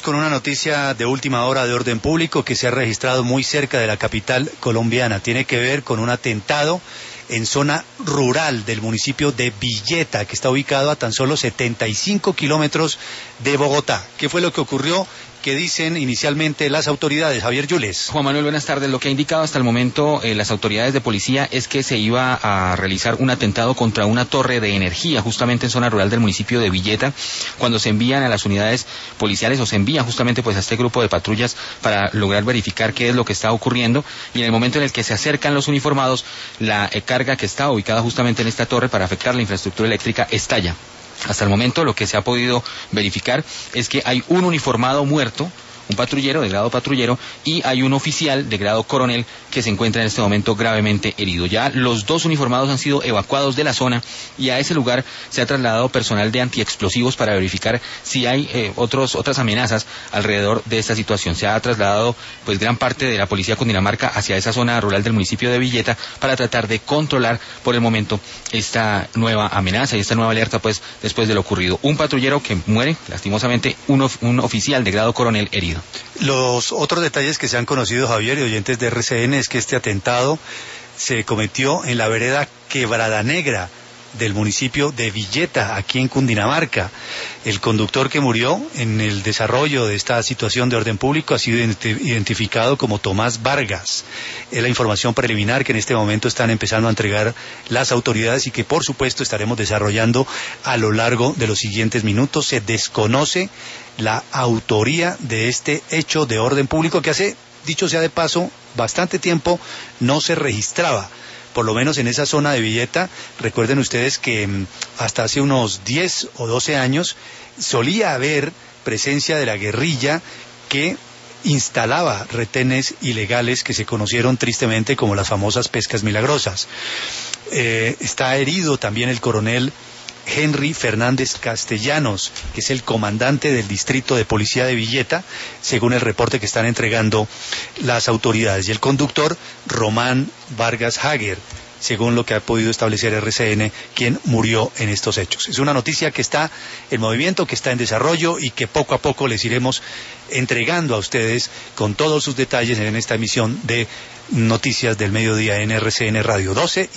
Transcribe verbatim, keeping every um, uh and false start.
con una noticia de última hora de orden público que se ha registrado muy cerca de la capital colombiana. Tiene que ver con un atentado en zona rural del municipio de Villeta, que está ubicado a tan solo setenta y cinco kilómetros de Bogotá. ¿Qué fue lo que ocurrió? ¿Qué dicen inicialmente las autoridades? Javier Yules. Juan Manuel, buenas tardes. Lo que ha indicado hasta el momento eh, las autoridades de policía es que se iba a realizar un atentado contra una torre de energía justamente en zona rural del municipio de Villeta, cuando se envían a las unidades policiales o se envía justamente pues a este grupo de patrullas para lograr verificar qué es lo que está ocurriendo, y en el momento en el que se acercan los uniformados, la eh, carga que está ubicada justamente en esta torre para afectar la infraestructura eléctrica estalla. Hasta el momento lo que se ha podido verificar es que hay un uniformado muerto, un patrullero de grado patrullero, y hay un oficial de grado coronel que se encuentra en este momento gravemente herido. Ya los dos uniformados han sido evacuados de la zona y a ese lugar se ha trasladado personal de antiexplosivos para verificar si hay eh, otros, otras amenazas alrededor de esta situación. Se ha trasladado pues gran parte de la policía Cundinamarca hacia esa zona rural del municipio de Villeta para tratar de controlar por el momento esta nueva amenaza y esta nueva alerta pues después de lo ocurrido. Un patrullero que muere, lastimosamente, un, of un oficial de grado coronel herido. Los otros detalles que se han conocido, Javier, y oyentes de R C N, es que este atentado se cometió en la vereda Quebrada Negra del municipio de Villeta, aquí en Cundinamarca. El conductor que murió en el desarrollo de esta situación de orden público ha sido identificado como Tomás Vargas. Es la información preliminar que en este momento están empezando a entregar las autoridades y que por supuesto estaremos desarrollando a lo largo de los siguientes minutos. Se desconoce la autoría de este hecho de orden público que hace, dicho sea de paso, bastante tiempo no se registraba. Por lo menos en esa zona de Villeta. Recuerden ustedes que hasta hace unos diez o doce años solía haber presencia de la guerrilla que instalaba retenes ilegales que se conocieron tristemente como las famosas pescas milagrosas. Eh, está herido también el coronel Henry Fernández Castellanos, que es el comandante del distrito de policía de Villeta, según el reporte que están entregando las autoridades, y el conductor Román Vargas Hager, según lo que ha podido establecer R C N, quien murió en estos hechos. Es una noticia que está en movimiento, que está en desarrollo y que poco a poco les iremos entregando a ustedes con todos sus detalles en esta emisión de Noticias del Mediodía en R C N Radio doce.